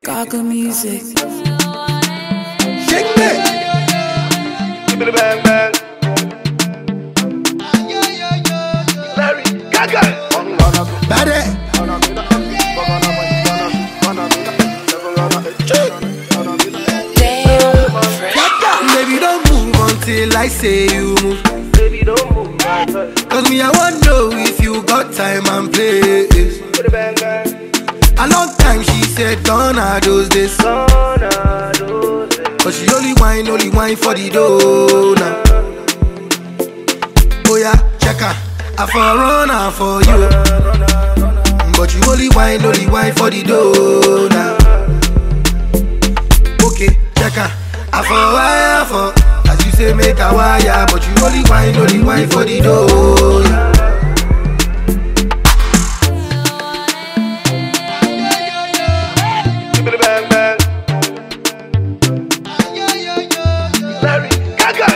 Gaga music. Shake me. Give me the bang bang. Larry Gaga. Bad. Baby, don't move until I say you move. Baby, don't move. Cause me, I wanna know if you got time and place. A long time she said gonna do this. But she only whine for the dough now. Oh yeah, check her, I for runner for you. But you only whine for the dough now. Okay, check her, I for wire for. As you say make a wire, but you only whine for the dough yeah. Larry Gaga.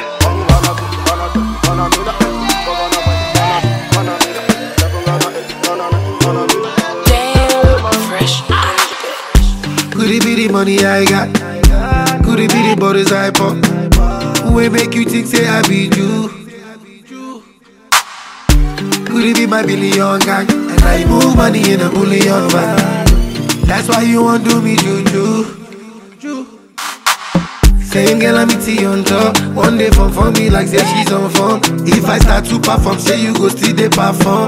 Damn fresh. Could it be the money I got? Could it be the borders I pop? Who will make you think say I be you? Could it be my billion gang? And I move money in a bullion van. That's why you want do me juju. Same girl I meet on top. One day for me like say she's on form. If I start to perform, say you go still they perform.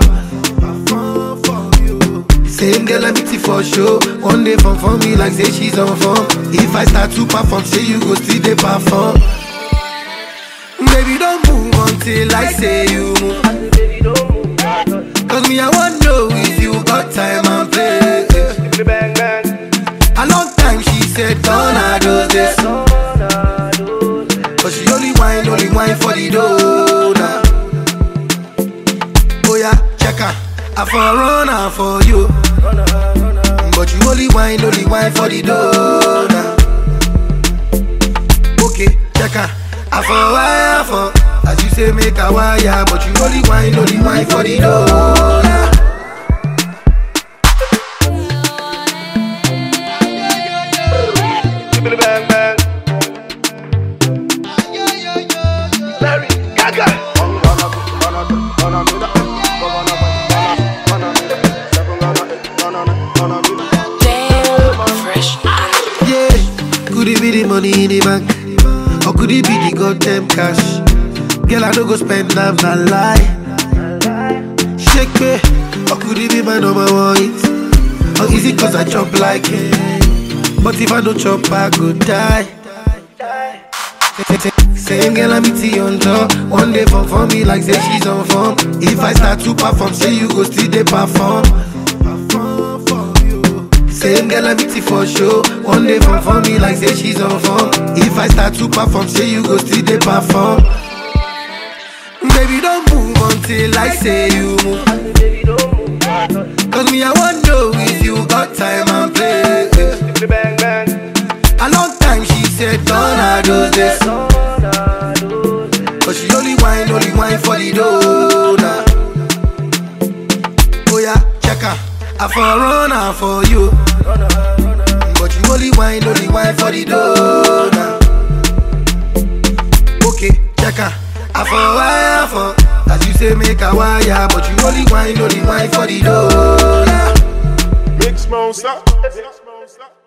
Same girl I meet for show. One day for me like say she's on form. If I start to perform, say you go still they perform. Baby don't move until I say you move. Cause me I wanna know if you got time and place. A long time she said gonna do this. But she only whine for the dough now. Oh yeah, check her, I for runner for you. But you only whine for the dough now. Okay, check her, I for wire for. As you say make a wire, but you only whine for the dough now. Give me the bang bang. Larry Gaga. Damn fresh. Yeah, could it be the money in the bank? Or could it be the goddamn cash? Girl, I don't go spend them, not lie. Shake me, or could it be my number one hit? Or is it cause I chop like it? But if I don't chop, I could die. Same girl I meet on top. One day for me like say she's on form. If I start to perform, say you go still they perform. Same girl I meet for show. One day for me like say she's on form. If I start to perform, say you go still they perform. Baby don't move until I say you move. Cause me I wanna know if you got time and place. A long time she said gonna do this. But she only whine for the dough now. Oh yeah, check her, I for runner for you. But you only whine for the dough now. Okay, check her, I for wire for. As you say make a wire, but you only whine for the dough now. Mix monster.